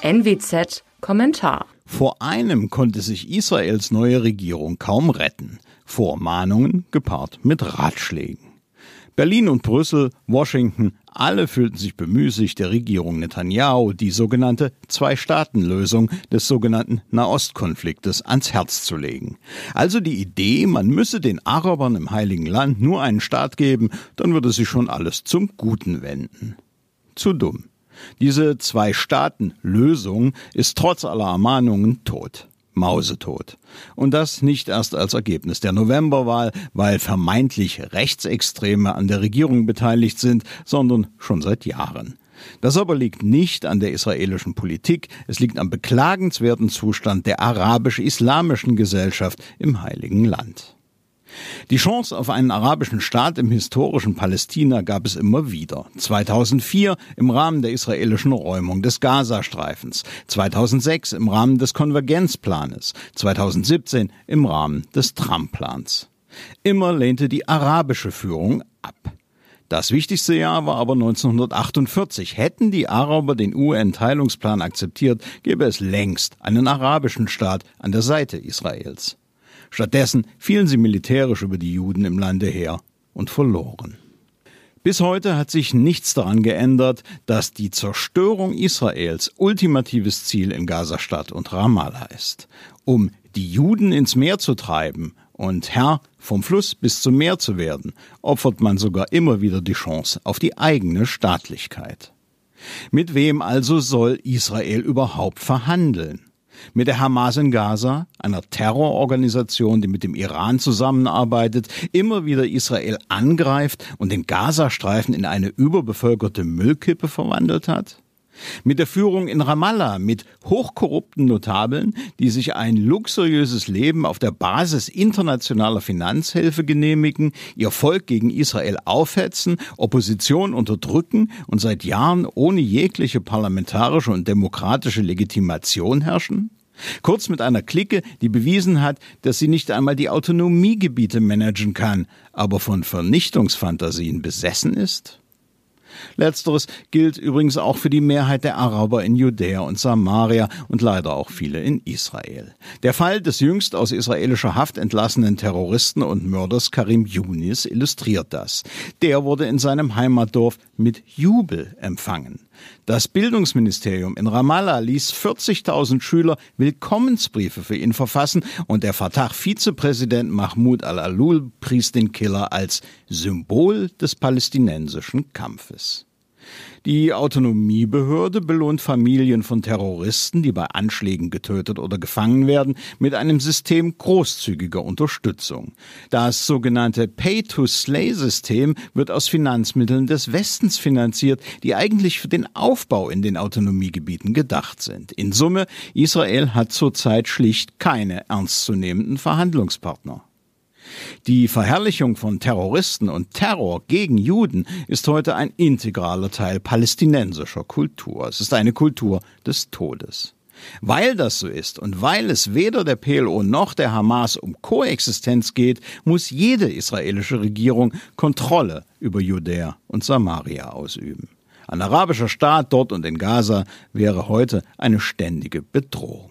NWZ Kommentar. Vor einem konnte sich Israels neue Regierung kaum retten. Vor Mahnungen gepaart mit Ratschlägen. Berlin und Brüssel, Washington, alle fühlten sich bemüßigt, der Regierung Netanyahu die sogenannte Zwei-Staaten-Lösung des sogenannten Nahostkonfliktes ans Herz zu legen. Also die Idee, man müsse den Arabern im Heiligen Land nur einen Staat geben, dann würde sich schon alles zum Guten wenden. Zu dumm. Diese Zwei-Staaten-Lösung ist trotz aller Ermahnungen tot. Mausetot. Und das nicht erst als Ergebnis der Novemberwahl, weil vermeintlich Rechtsextreme an der Regierung beteiligt sind, sondern schon seit Jahren. Das aber liegt nicht an der israelischen Politik, es liegt am beklagenswerten Zustand der arabisch-islamischen Gesellschaft im Heiligen Land. Die Chance auf einen arabischen Staat im historischen Palästina gab es immer wieder. 2004 im Rahmen der israelischen Räumung des Gazastreifens, 2006 im Rahmen des Konvergenzplanes, 2017 im Rahmen des Trump-Plans. Immer lehnte die arabische Führung ab. Das wichtigste Jahr war aber 1948. Hätten die Araber den UN-Teilungsplan akzeptiert, gäbe es längst einen arabischen Staat an der Seite Israels. Stattdessen fielen sie militärisch über die Juden im Lande her und verloren. Bis heute hat sich nichts daran geändert, dass die Zerstörung Israels ultimatives Ziel in Gazastadt und Ramallah ist. Um die Juden ins Meer zu treiben und Herr vom Fluss bis zum Meer zu werden, opfert man sogar immer wieder die Chance auf die eigene Staatlichkeit. Mit wem also soll Israel überhaupt verhandeln? Mit der Hamas in Gaza, einer Terrororganisation, die mit dem Iran zusammenarbeitet, immer wieder Israel angreift und den Gazastreifen in eine überbevölkerte Müllkippe verwandelt hat? Mit der Führung in Ramallah, mit hochkorrupten Notabeln, die sich ein luxuriöses Leben auf der Basis internationaler Finanzhilfe genehmigen, ihr Volk gegen Israel aufhetzen, Opposition unterdrücken und seit Jahren ohne jegliche parlamentarische und demokratische Legitimation herrschen? Kurz mit einer Clique, die bewiesen hat, dass sie nicht einmal die Autonomiegebiete managen kann, aber von Vernichtungsfantasien besessen ist? Letzteres gilt übrigens auch für die Mehrheit der Araber in Judäa und Samaria und leider auch viele in Israel. Der Fall des jüngst aus israelischer Haft entlassenen Terroristen und Mörders Karim Yunis illustriert das. Der wurde in seinem Heimatdorf mit Jubel empfangen. Das Bildungsministerium in Ramallah ließ 40.000 Schüler Willkommensbriefe für ihn verfassen und der Fatah-Vizepräsident Mahmoud al-Alul pries den Killer als Symbol des palästinensischen Kampfes. Die Autonomiebehörde belohnt Familien von Terroristen, die bei Anschlägen getötet oder gefangen werden, mit einem System großzügiger Unterstützung. Das sogenannte Pay-to-Slay-System wird aus Finanzmitteln des Westens finanziert, die eigentlich für den Aufbau in den Autonomiegebieten gedacht sind. In Summe, Israel hat zurzeit schlicht keine ernstzunehmenden Verhandlungspartner. Die Verherrlichung von Terroristen und Terror gegen Juden ist heute ein integraler Teil palästinensischer Kultur. Es ist eine Kultur des Todes. Weil das so ist und weil es weder der PLO noch der Hamas um Koexistenz geht, muss jede israelische Regierung Kontrolle über Judäa und Samaria ausüben. Ein arabischer Staat dort und in Gaza wäre heute eine ständige Bedrohung.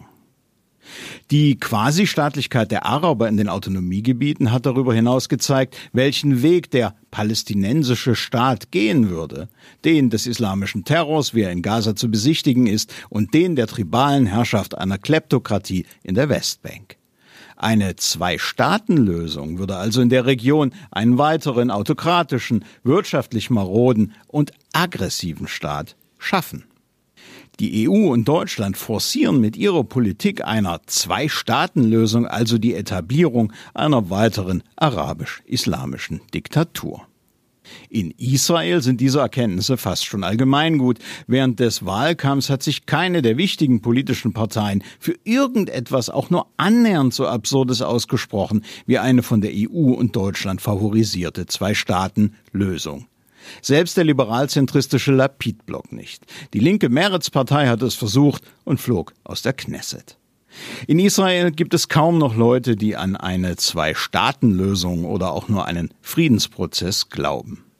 Die Quasi-Staatlichkeit der Araber in den Autonomiegebieten hat darüber hinaus gezeigt, welchen Weg der palästinensische Staat gehen würde. Den des islamischen Terrors, wie er in Gaza zu besichtigen ist, und den der tribalen Herrschaft einer Kleptokratie in der Westbank. Eine Zwei-Staaten-Lösung würde also in der Region einen weiteren autokratischen, wirtschaftlich maroden und aggressiven Staat schaffen. Die EU und Deutschland forcieren mit ihrer Politik einer Zwei-Staaten-Lösung also die Etablierung einer weiteren arabisch-islamischen Diktatur. In Israel sind diese Erkenntnisse fast schon allgemeingut. Während des Wahlkampfs hat sich keine der wichtigen politischen Parteien für irgendetwas auch nur annähernd so Absurdes ausgesprochen wie eine von der EU und Deutschland favorisierte Zwei-Staaten-Lösung. Selbst der liberalzentristische Lapid-Block nicht. Die linke Meretz-Partei hat es versucht und flog aus der Knesset. In Israel gibt es kaum noch Leute, die an eine Zwei-Staaten-Lösung oder auch nur einen Friedensprozess glauben.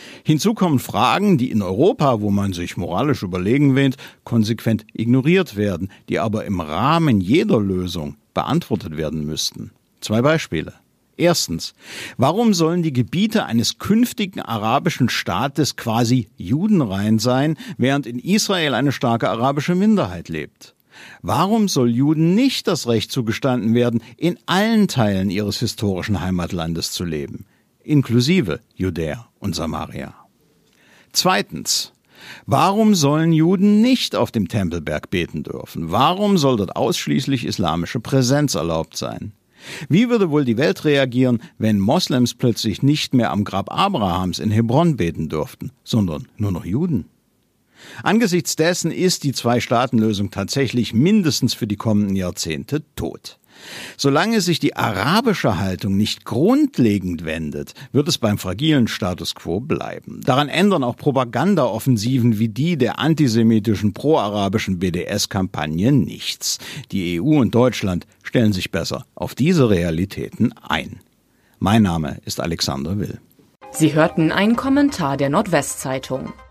Hinzu kommen Fragen, die in Europa, wo man sich moralisch überlegen wähnt, konsequent ignoriert werden, die aber im Rahmen jeder Lösung beantwortet werden müssten. 2 Beispiele. Erstens, warum sollen die Gebiete eines künftigen arabischen Staates quasi judenrein sein, während in Israel eine starke arabische Minderheit lebt? Warum soll Juden nicht das Recht zugestanden werden, in allen Teilen ihres historischen Heimatlandes zu leben, inklusive Judäa und Samaria? Zweitens, warum sollen Juden nicht auf dem Tempelberg beten dürfen? Warum soll dort ausschließlich islamische Präsenz erlaubt sein? Wie würde wohl die Welt reagieren, wenn Moslems plötzlich nicht mehr am Grab Abrahams in Hebron beten dürften, sondern nur noch Juden? Angesichts dessen ist die Zwei-Staaten-Lösung tatsächlich mindestens für die kommenden Jahrzehnte tot. Solange sich die arabische Haltung nicht grundlegend wendet, wird es beim fragilen Status quo bleiben. Daran ändern auch Propagandaoffensiven wie die der antisemitischen pro-arabischen BDS-Kampagne nichts. Die EU und Deutschland stellen sich besser auf diese Realitäten ein. Mein Name ist Alexander Will. Sie hörten einen Kommentar der Nordwestzeitung.